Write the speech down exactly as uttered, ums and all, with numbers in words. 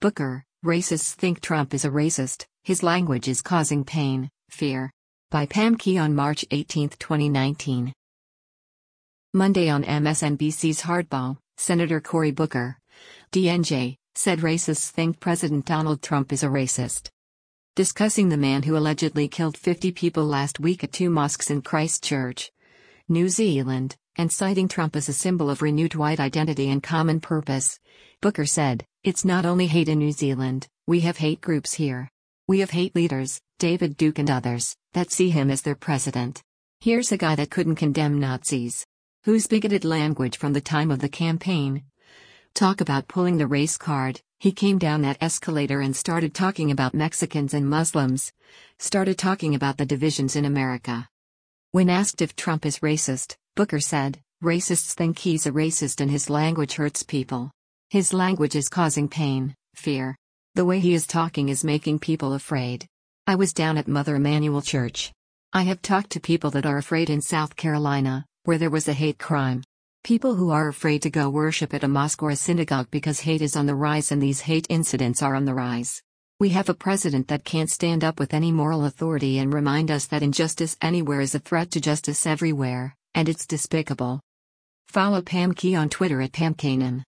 Booker, racists think Trump is a racist, his language is causing pain, fear. By Pam Key on March eighteenth, twenty nineteen. Monday on M S N B C's Hardball, Senator Cory Booker, D N J, said racists think President Donald Trump is a racist. Discussing the man who allegedly killed fifty people last week at two mosques in Christchurch, New Zealand, and citing Trump as a symbol of renewed white identity and common purpose, Booker said, "It's not only hate in New Zealand, we have hate groups here. We have hate leaders, David Duke and others, that see him as their president. Here's a guy that couldn't condemn Nazis. Whose bigoted language from the time of the campaign. Talk about pulling the race card, he came down that escalator and started talking about Mexicans and Muslims. Started talking about the divisions in America." When asked if Trump is racist, Booker said, "Racists think he's a racist and his language hurts people. His language is causing pain, fear. The way he is talking is making people afraid. I was down at Mother Emanuel Church. I have talked to people that are afraid in South Carolina, where there was a hate crime. People who are afraid to go worship at a mosque or a synagogue because hate is on the rise and these hate incidents are on the rise. We have a president that can't stand up with any moral authority and remind us that injustice anywhere is a threat to justice everywhere, and it's despicable." Follow Pam Key on Twitter at Pam Kanan.